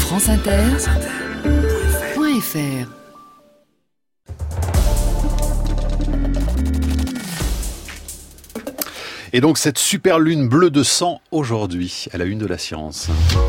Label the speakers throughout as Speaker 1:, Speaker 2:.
Speaker 1: franceinter.fr.
Speaker 2: Et donc cette super lune bleue de sang aujourd'hui, à la une de la science.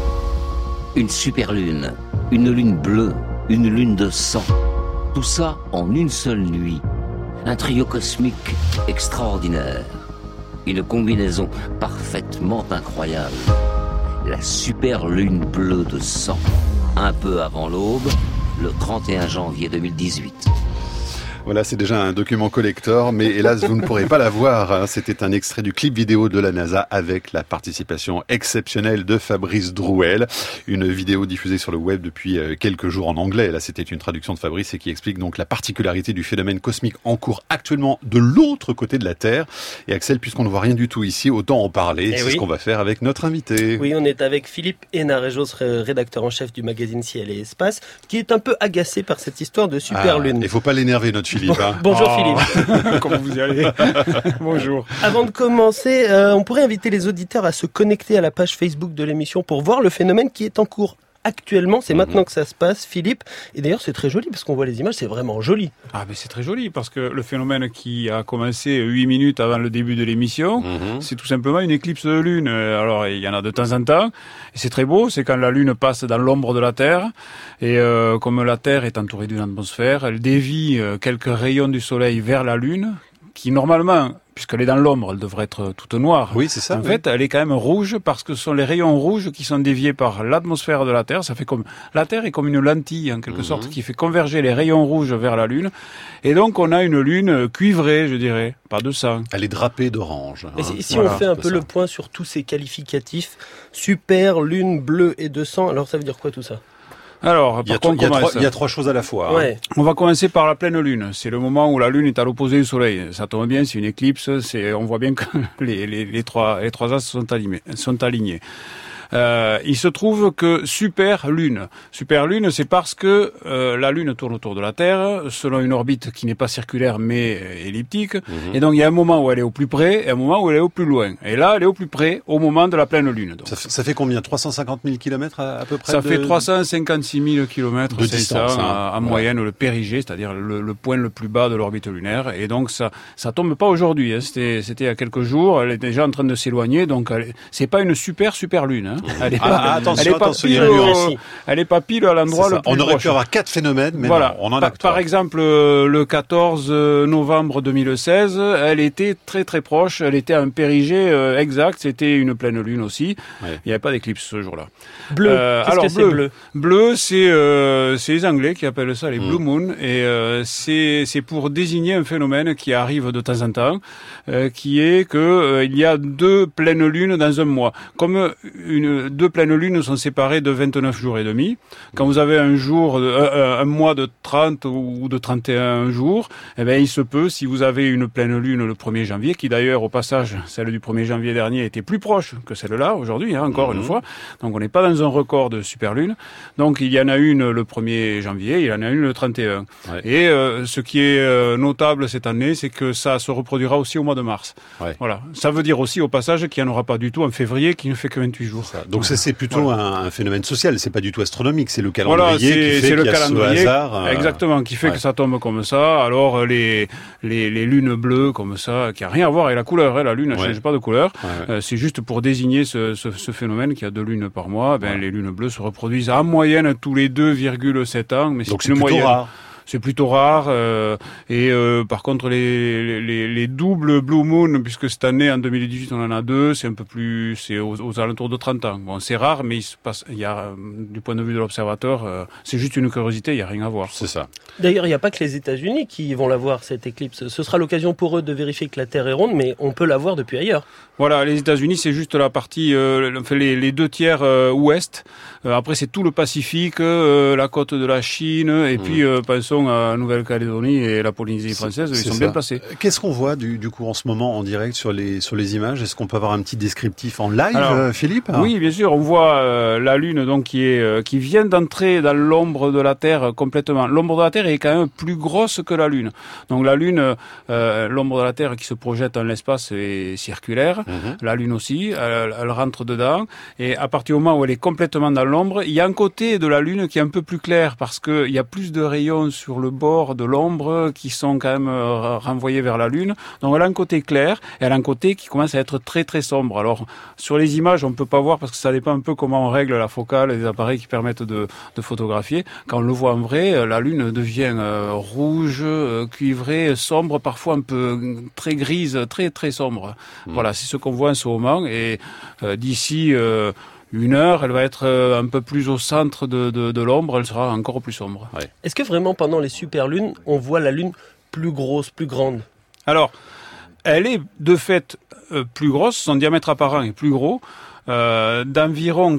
Speaker 3: Une super lune, une lune bleue, une lune de sang. Tout ça en une seule nuit. Un trio cosmique extraordinaire. Une combinaison parfaitement incroyable. La super lune bleue de sang. Un peu avant l'aube, le 31 janvier 2018.
Speaker 2: Voilà, c'est déjà un document collector, mais hélas, vous ne pourrez pas la voir. C'était un extrait du clip vidéo de la NASA avec la participation exceptionnelle de Fabrice Drouel. Une vidéo diffusée sur le web depuis quelques jours en anglais. Là, c'était une traduction de Fabrice et qui explique donc la particularité du phénomène cosmique en cours actuellement de l'autre côté de la Terre. Et Axel, puisqu'on ne voit rien du tout ici, autant en parler. C'est ce qu'on va faire avec notre invité.
Speaker 4: Oui, on est avec Philippe Hénarejos, rédacteur en chef du magazine Ciel et Espace, qui est un peu agacé par cette histoire de super lune.
Speaker 2: Il faut pas l'énerver, notre Philippe.
Speaker 4: Bonjour Philippe.
Speaker 5: Comment vous allez? Bonjour.
Speaker 4: Avant de commencer, on pourrait inviter les auditeurs à se connecter à la page Facebook de l'émission pour voir le phénomène qui est en cours actuellement. C'est maintenant que ça se passe, Philippe. Et d'ailleurs, c'est très joli parce qu'on voit les images, c'est vraiment joli.
Speaker 5: Ah, mais c'est très joli parce que le phénomène qui a commencé 8 minutes avant le début de l'émission, c'est tout simplement une éclipse de lune. Alors, il y en a de temps en temps. Et c'est très beau, c'est quand la lune passe dans l'ombre de la Terre. Et comme la Terre est entourée d'une atmosphère, elle dévie quelques rayons du soleil vers la lune, qui normalement, puisqu'elle est dans l'ombre, elle devrait être toute noire.
Speaker 2: Oui, c'est ça.
Speaker 5: En fait, elle est quand même rouge parce que ce sont les rayons rouges qui sont déviés par l'atmosphère de la Terre. Ça fait comme la Terre est comme une lentille en quelque sorte qui fait converger les rayons rouges vers la Lune. Et donc on a une Lune cuivrée, je dirais, pas de sang.
Speaker 2: Elle est drapée d'orange.
Speaker 4: Et si on fait un peu le point sur tous ces qualificatifs, super, lune, bleu et de sang, alors ça veut dire quoi tout ça?
Speaker 5: Alors,
Speaker 2: il y a trois choses à la fois.
Speaker 4: Ouais.
Speaker 5: On va commencer par la pleine lune. C'est le moment où la lune est à l'opposé du soleil. Ça tombe bien, c'est une éclipse. On voit bien que les trois astres sont alignés. Il se trouve que super lune, c'est parce que la lune tourne autour de la Terre selon une orbite qui n'est pas circulaire mais elliptique. Et donc il y a un moment où elle est au plus près et un moment où elle est au plus loin. Et là, elle est au plus près au moment de la pleine lune. Donc.
Speaker 2: Ça fait combien? 350 000 kilomètres à peu près?
Speaker 5: Ça fait 356 000 kilomètres,
Speaker 2: de distance,
Speaker 5: en moyenne, le périgée, c'est-à-dire le point le plus bas de l'orbite lunaire. Et donc ça tombe pas aujourd'hui. Hein. C'était il y a quelques jours. Elle est déjà en train de s'éloigner. Donc c'est pas une super lune. Hein. Elle est elle est pas pile à l'endroit le plus proche.
Speaker 2: On aurait pu avoir 4 phénomènes, mais voilà. Non, on en a 3.
Speaker 5: Par exemple, le 14 novembre 2016, elle était très très proche. Elle était à un périgée exact. C'était une pleine lune aussi. Ouais. Il n'y avait pas d'éclipse ce jour-là.
Speaker 4: Bleu. Qu'est-ce que c'est bleu?
Speaker 5: Bleu, c'est les Anglais qui appellent ça les Blue Moon. Et c'est pour désigner un phénomène qui arrive de temps en temps, qui est que il y a 2 pleines lunes dans un mois. Comme 2 pleines lunes sont séparées de 29 jours et demi. Quand vous avez un mois de 30 ou de 31 jours, eh bien, il se peut, si vous avez une pleine lune le 1er janvier, qui d'ailleurs, au passage, celle du 1er janvier dernier était plus proche que celle-là, aujourd'hui, encore une fois. Donc, on n'est pas dans un record de super lune. Donc, il y en a une le 1er janvier, il y en a une le 31. Ouais. Et ce qui est notable cette année, c'est que ça se reproduira aussi au mois de mars. Ouais. Voilà. Ça veut dire aussi, au passage, qu'il n'y en aura pas du tout en février, qui ne fait que 28 jours.
Speaker 2: Donc c'est plutôt un phénomène social, c'est pas du tout astronomique, c'est le calendrier qui fait qu'il y a ce hasard.
Speaker 5: Exactement, qui fait que ça tombe comme ça. Alors les lunes bleues comme ça, qui a rien à voir avec la couleur, hein, la lune ne change pas de couleur. C'est juste pour désigner ce phénomène qui a 2 lunes par mois. Les lunes bleues se reproduisent en moyenne tous les 2,7 ans, mais
Speaker 2: donc
Speaker 5: c'est une moyenne.
Speaker 2: Rare.
Speaker 5: C'est plutôt rare. Par contre, les doubles Blue Moon, puisque cette année, en 2018, on en a 2, c'est un peu plus, c'est aux alentours de 30 ans. Bon, c'est rare, mais il y a, du point de vue de l'observateur, c'est juste une curiosité, il n'y a rien à voir.
Speaker 2: C'est ça.
Speaker 4: D'ailleurs, il n'y a pas que les États-Unis qui vont la voir, cette éclipse. Ce sera l'occasion pour eux de vérifier que la Terre est ronde, mais on peut la voir depuis ailleurs.
Speaker 5: Voilà, les États-Unis, c'est juste la partie, les 2 tiers ouest. Après, c'est tout le Pacifique, la côte de la Chine, et puis pensons saison à Nouvelle-Calédonie et la Polynésie française, ils sont bien placés.
Speaker 2: Qu'est-ce qu'on voit du coup en ce moment en direct sur les images? Est-ce qu'on peut avoir un petit descriptif en live, Philippe?
Speaker 5: Oui, bien sûr. On voit la Lune donc qui vient d'entrer dans l'ombre de la Terre complètement. L'ombre de la Terre est quand même plus grosse que la Lune. Donc la Lune, l'ombre de la Terre qui se projette dans l'espace est circulaire. La Lune aussi, elle rentre dedans. Et à partir du moment où elle est complètement dans l'ombre, il y a un côté de la Lune qui est un peu plus clair parce que il y a plus de rayons sur le bord de l'ombre qui sont quand même renvoyés vers la Lune. Donc elle a un côté clair et elle a un côté qui commence à être très très sombre. Alors sur les images, on peut pas voir parce que ça dépend un peu comment on règle la focale et les appareils qui permettent de photographier. Quand on le voit en vrai, la Lune devient rouge, cuivrée, sombre, parfois un peu très grise, très très sombre. Voilà, c'est ce qu'on voit en ce moment et d'ici 1 heure, elle va être un peu plus au centre de l'ombre, elle sera encore plus sombre.
Speaker 2: Ouais.
Speaker 4: Est-ce que vraiment pendant les superlunes, on voit la Lune plus grosse, plus grande?
Speaker 5: Alors, elle est de fait plus grosse, son diamètre apparent est plus gros, d'environ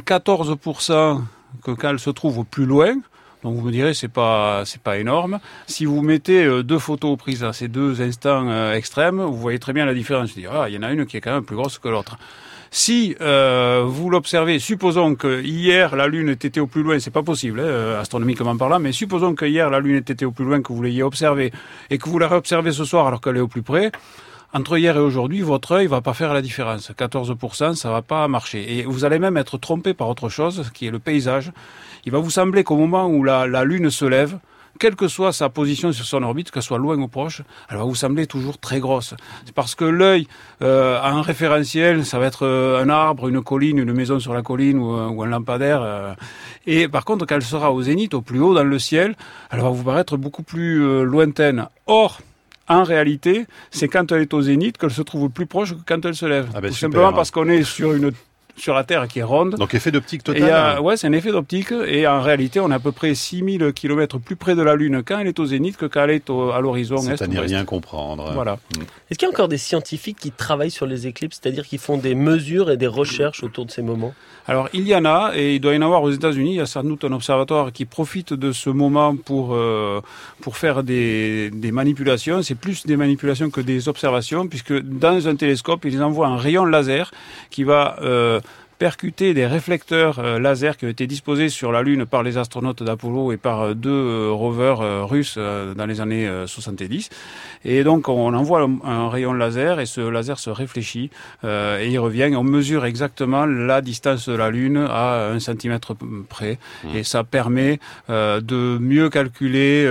Speaker 5: 14% que quand elle se trouve plus loin. Donc vous me direz c'est pas énorme. Si vous mettez 2 photos prises à ces 2 instants extrêmes, vous voyez très bien la différence. Il y en a une qui est quand même plus grosse que l'autre. Si vous l'observez, supposons que hier la Lune était au plus loin, c'est pas possible astronomiquement parlant, mais supposons que hier la Lune était au plus loin, que vous l'ayez observée et que vous la réobservez ce soir alors qu'elle est au plus près. Entre hier et aujourd'hui, votre œil va pas faire la différence. 14%, ça va pas marcher. Et vous allez même être trompé par autre chose, qui est le paysage. Il va vous sembler qu'au moment où la Lune se lève, quelle que soit sa position sur son orbite, qu'elle soit loin ou proche, elle va vous sembler toujours très grosse. C'est parce que l'œil a un référentiel, ça va être un arbre, une colline, une maison sur la colline ou un lampadaire. Et par contre, quand elle sera au zénith, au plus haut dans le ciel, elle va vous paraître beaucoup plus lointaine. Or, en réalité, c'est quand elle est au zénith qu'elle se trouve plus proche que quand elle se lève.
Speaker 2: Ah ben
Speaker 5: Tout
Speaker 2: super,
Speaker 5: simplement parce qu'on est sur la Terre qui est ronde.
Speaker 2: Donc effet d'optique total.
Speaker 5: Ouais, c'est un effet d'optique. Et en réalité, on est à peu près 6000 km plus près de la Lune quand elle est au zénith que quand elle est à l'horizon est.
Speaker 2: C'est à n'y rien comprendre.
Speaker 5: Voilà.
Speaker 4: Est-ce qu'il y a encore des scientifiques qui travaillent sur les éclipses, c'est-à-dire qui font des mesures et des recherches autour de ces moments?
Speaker 5: Alors, il y en a, et il doit y en avoir aux États-Unis. Il y a sans doute un observatoire qui profite de ce moment pour faire des manipulations. C'est plus des manipulations que des observations, puisque dans un télescope, ils envoient un rayon laser qui va percuter des réflecteurs laser qui ont été disposés sur la Lune par les astronautes d'Apollo et par 2 rovers russes dans les années 70. Et donc on envoie un rayon laser et ce laser se réfléchit et il revient. Et on mesure exactement la distance de la Lune à 1 centimètre près. Et ça permet de mieux calculer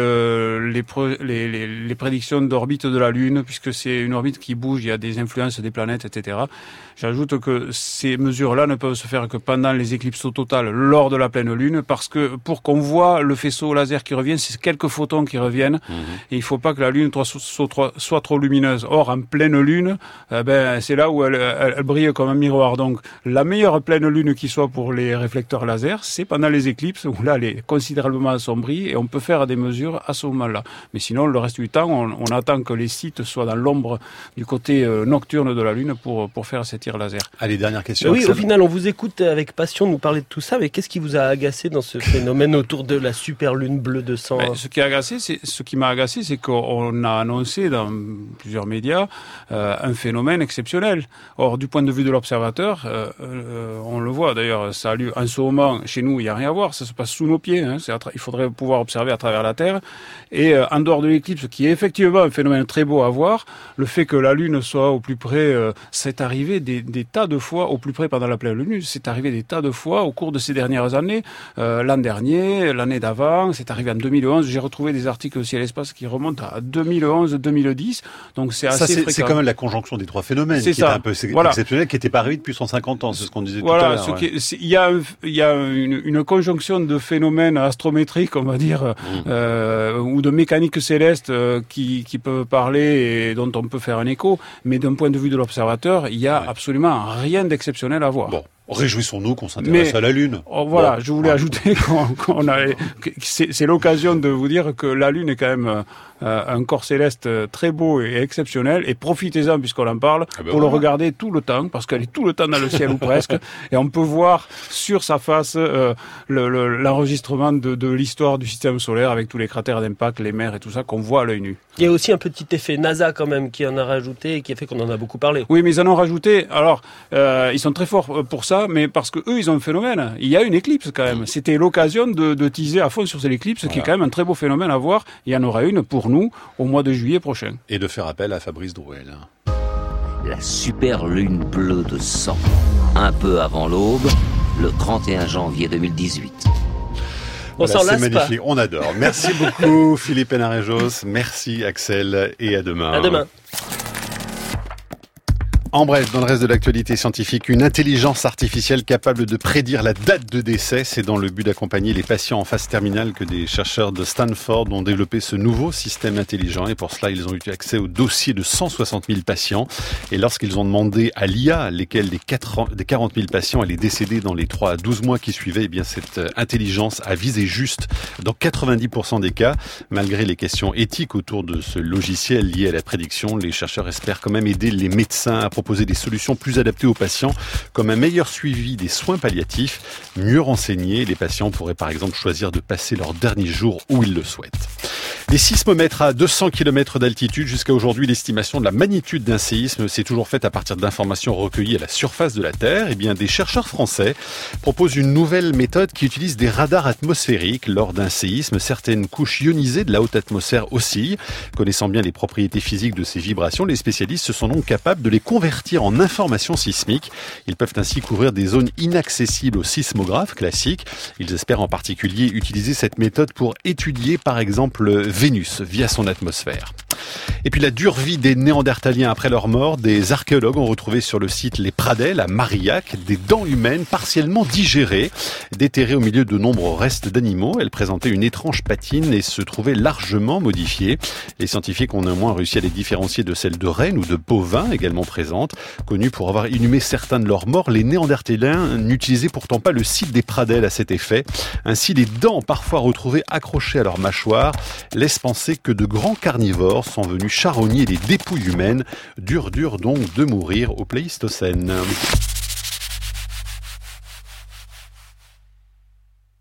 Speaker 5: les prédictions d'orbite de la Lune, puisque c'est une orbite qui bouge, il y a des influences des planètes, etc. J'ajoute que ces mesures-là ne peuvent se faire que pendant les éclipses totales lors de la pleine Lune, parce que pour qu'on voit le faisceau laser qui revient, c'est quelques photons qui reviennent, et il ne faut pas que la Lune soit trop lumineuse. Or, en pleine Lune, c'est là où elle brille comme un miroir. Donc, la meilleure pleine Lune qui soit pour les réflecteurs laser, c'est pendant les éclipses, où là, elle est considérablement assombrie, et on peut faire des mesures à ce moment-là. Mais sinon, le reste du temps, on attend que les sites soient dans l'ombre du côté nocturne de la Lune pour faire ces tirs laser.
Speaker 2: Allez, dernière question.
Speaker 4: Oui, au final, on vous écoute avec passion nous parler de tout ça, mais qu'est-ce qui vous a agacé dans ce phénomène autour de la super lune bleue de sang?
Speaker 5: Ce qui m'a agacé, c'est qu'on a annoncé dans plusieurs médias un phénomène exceptionnel. Or, du point de vue de l'observateur, on le voit d'ailleurs, ça a lieu en ce moment, chez nous, il n'y a rien à voir, ça se passe sous nos pieds, il faudrait pouvoir observer à travers la Terre. Et en dehors de l'éclipse, qui est effectivement un phénomène très beau à voir, le fait que la Lune soit au plus près, c'est arrivé des tas de fois au plus près pendant la pleine Lune, c'est arrivé des tas de fois au cours de ces dernières années, l'an dernier, l'année d'avant, c'est arrivé en 2011, j'ai retrouvé des articles aussi à l'espace qui remontent à 2011-2010, donc c'est assez fréquent.
Speaker 2: C'est quand même la conjonction des 3 phénomènes qui est un peu exceptionnelle, qui n'était pas arrivé depuis 150 ans, c'est ce qu'on disait tout à l'heure.
Speaker 5: Il y a une conjonction de phénomènes astrométriques, on va dire, ou de mécanique céleste qui peuvent parler et dont on peut faire un écho, mais d'un point de vue de l'observateur, il y a absolument rien d'exceptionnel à voir.
Speaker 2: Bon. Réjouissons-nous qu'on s'intéresse à la Lune.
Speaker 5: Voilà, bon. Je voulais ajouter c'est l'occasion de vous dire que la Lune est quand même un corps céleste très beau et exceptionnel, et profitez-en puisqu'on en parle, pour le regarder tout le temps, parce qu'elle est tout le temps dans le ciel ou presque, et on peut voir sur sa face l'enregistrement de l'histoire du système solaire avec tous les cratères d'impact, les mers et tout ça qu'on voit à l'œil nu.
Speaker 4: Il y a aussi un petit effet NASA quand même qui en a rajouté et qui a fait qu'on en a beaucoup parlé.
Speaker 5: Oui, mais ils en ont rajouté. Alors, ils sont très forts pour ça, mais parce que eux, ils ont un phénomène. Il y a une éclipse quand même. C'était l'occasion de teaser à fond sur cette éclipse, qui est quand même un très beau phénomène à voir. Il y en aura une pour nous au mois de juillet prochain.
Speaker 2: Et de faire appel à Fabrice Drouel.
Speaker 3: La super lune bleue de sang. Un peu avant l'aube, le 31 janvier 2018.
Speaker 4: On s'en lasse pas.
Speaker 2: C'est magnifique, on adore. Merci beaucoup Philippe Hénarejos, merci Axel, et à demain.
Speaker 4: À demain.
Speaker 2: En bref, dans le reste de l'actualité scientifique, une intelligence artificielle capable de prédire la date de décès. C'est dans le but d'accompagner les patients en phase terminale que des chercheurs de Stanford ont développé ce nouveau système intelligent. Et pour cela, ils ont eu accès au dossier de 160 000 patients. Et lorsqu'ils ont demandé à l'IA lesquels des 40 000 patients allaient décéder dans les 3 à 12 mois qui suivaient, eh bien cette intelligence a visé juste dans 90% des cas. Malgré les questions éthiques autour de ce logiciel lié à la prédiction, les chercheurs espèrent quand même aider les médecins à proposer des solutions plus adaptées aux patients, comme un meilleur suivi des soins palliatifs, mieux renseignés. Les patients pourraient par exemple choisir de passer leurs derniers jours où ils le souhaitent. Les sismomètres à 200 km d'altitude. Jusqu'à aujourd'hui, l'estimation de la magnitude d'un séisme s'est toujours faite à partir d'informations recueillies à la surface de la Terre. Eh bien, des chercheurs français proposent une nouvelle méthode qui utilise des radars atmosphériques. Lors d'un séisme, certaines couches ionisées de la haute atmosphère oscillent. Connaissant bien les propriétés physiques de ces vibrations, les spécialistes sont donc capables de les convertir en informations sismiques. Ils peuvent ainsi couvrir des zones inaccessibles aux sismographes classiques. Ils espèrent en particulier utiliser cette méthode pour étudier, par exemple, Vénus via son atmosphère. Et puis la dure vie des Néandertaliens après leur mort, des archéologues ont retrouvé sur le site Les Pradelles à Marillac des dents humaines partiellement digérées, déterrées au milieu de nombreux restes d'animaux. Elles présentaient une étrange patine et se trouvaient largement modifiées. Les scientifiques ont néanmoins réussi à les différencier de celles de rennes ou de bovins également présentes. Connus pour avoir inhumé certains de leurs morts, les Néandertaliens n'utilisaient pourtant pas le site des Pradelles à cet effet. Ainsi, les dents parfois retrouvées accrochées à leur mâchoire laissent penser que de grands carnivores sont venus charogner les dépouilles humaines. Dur donc de mourir au Pléistocène.